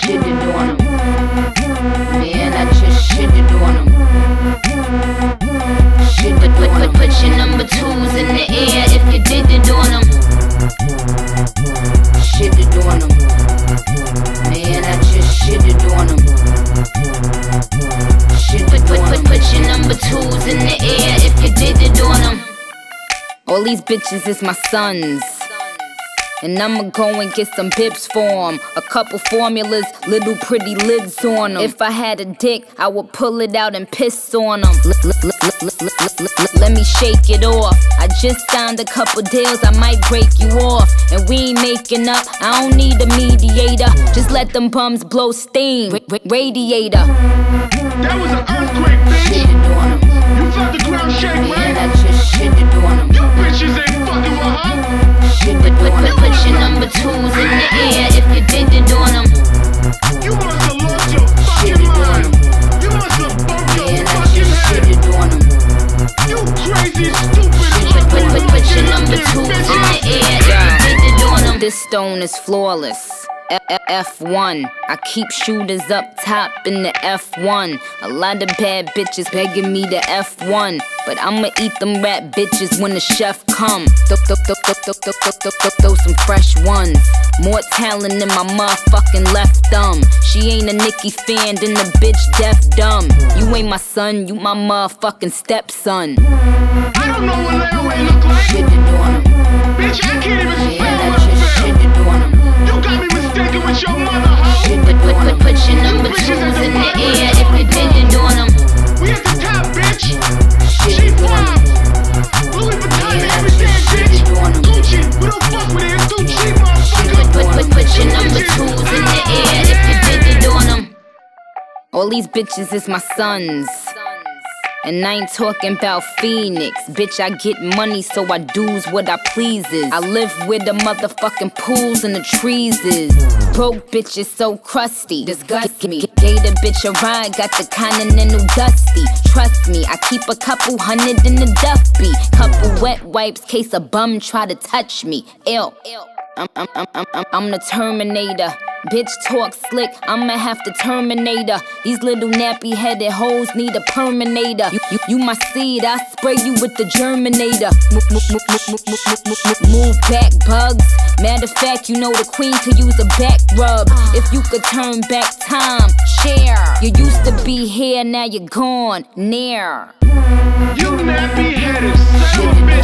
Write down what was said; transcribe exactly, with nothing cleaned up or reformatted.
shitted on them. Man, I just shitted on them. Shitted on them. Put your number twos in the air if you did it on them. Shitted on them. Man, I just shitted on them. Shitted on them. Put your number twos in the air if you did it on them. All these bitches is my sons, and I'ma go and get some bibs for 'em. A couple formulas, little pretty lids on 'em. If I had a dick, I would pull it out and piss on 'em. Let me shake it off. I just signed a couple deals, I might break you off. And we ain't making up, I don't need a mediator. Just let them bums blow steam, Ra ra radiator. That was an earthquake, bitch. Shitted on 'em. You felt the ground shake, right? Man, I just shitted on 'em. You bitches ain't fucking with her. Shitted on 'em. Put your number twos in the air if you did it on 'em. You must have lost your fucking mind. You must have bumped your Man, I fucking just head. shitted on 'em. You crazy, stupid, Put, put, put, put your number ugly twos in bitches. the air if you did it on 'em. This stone is flawless. F one. I keep shooters up top in the F one. A lot of bad bitches begging me to F one, but I'ma eat them rat bitches when the chef come. Throw, throw, throw, throw, throw, throw, throw, throw, throw, throw some fresh ones. More talent than my motherfucking left thumb. She ain't a Nicki fan, then the bitch deaf dumb. You ain't my son, you my motherfucking stepson. I don't know what layaway look like. Shitted on 'em. Bitch, I can't even spell Man, I what I just feel. shitted on 'em. You got me mistaken with your mother, hoe. Put, put, put, put your number twos in the air if you did it on 'em. We at the top, bitch. Shitted She on 'em. flies. Louis Vuitton and Man, I everything, just bitch. shitted on 'em. Gucci, we don't fuck with it. It's too cheap, Put, motherfucker. put, put, put your number twos in the air if you did it on 'em. All these bitches is my sons, and I ain't talking about Phoenix. Bitch, I get money, so I do's what I pleases. I live where the motherfucking pools and the trees is. Broke bitch is so crusty, disgust me. Gave the bitch a ride, got the continental dusty. Trust me, I keep a couple hundred in the duffy. Couple wet wipes, case a bum try to touch me. Ew. I'm, I'm, I'm, I'm, I'm, I'm the Terminator. Bitch talk slick, I'ma have to terminate her. These little nappy headed hoes need a perminator. You, you, you my seed, I spray you with the germinator. Move, move, move, move, move, move, move, move, move back, bugs. Matter of fact, you know the queen could use a back rub. If you could turn back time, share. You used to be here, now you're gone, near. You nappy headed son of a bitch.